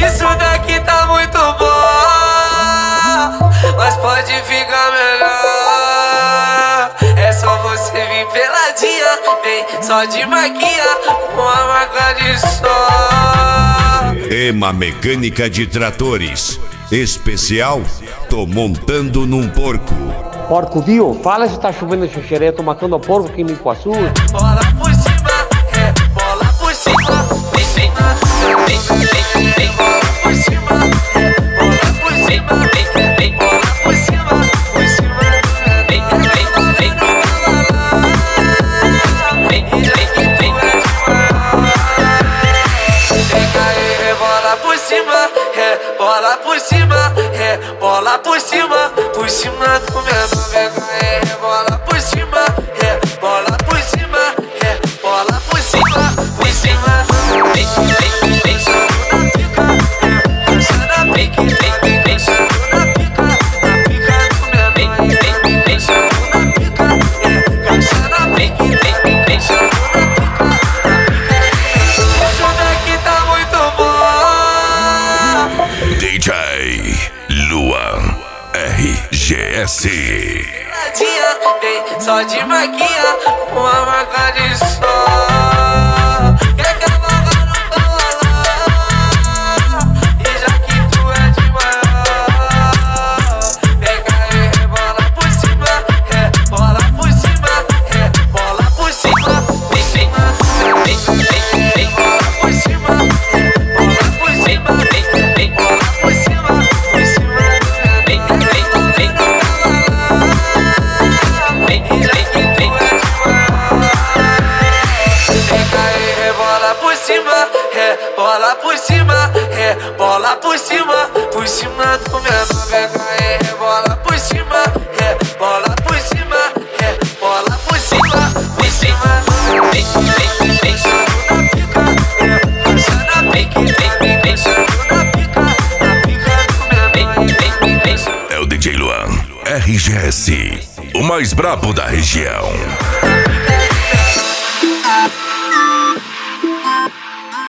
Isso daqui tá muito bom, mas pode ficar melhor. É só você vir peladinha, vem só de maquinha, com a marca de sol. Ema Mecânica de Tratores. Especial, tô montando num porco. Porco, viu? Fala se tá chovendo xixerê, tô matando a porco aqui em Micoaçu. Bola por cima, bola por cima. Vem, vem, vem, vem, vem, bola por cima, bola por cima. Vem, vem, bola por cima, por cima. Vem, vem, vem, vem, vem, vem, bola por cima, bola por cima, bola por cima, por cima do menor. Vem cair, bola por cima, bola por cima, bola por cima, por cima. Vem, vem, vem, na pica, na pique, vem, vem, vem, na pica do menor. Vem, vem, vem, na pica, na pique, vem, vem, vem, na pica. Isso daqui tá muito bom. DJ Luan RGS. Vem só de maquinha, com a marca de sol. Quer cavalgar no cavalo, e já que tu é de maior. Vem cair, bola por cima, bola por cima, bola por cima. Vem, vem, vem, vem, vem, bola por cima, bola por cima. Vem, vem, bola por cima, por cima. Vem, vem, vem, vem, bola por cima, bola por cima, por cima do menor. Vem cair, bola por cima, bola por cima, bola por cima, por cima. Vem, vem, vem, na pica, na pique, vem, vem, vem, na pica do menor. Vem, vem, vem. É o DJ Luan RGS, o mais brabo da região.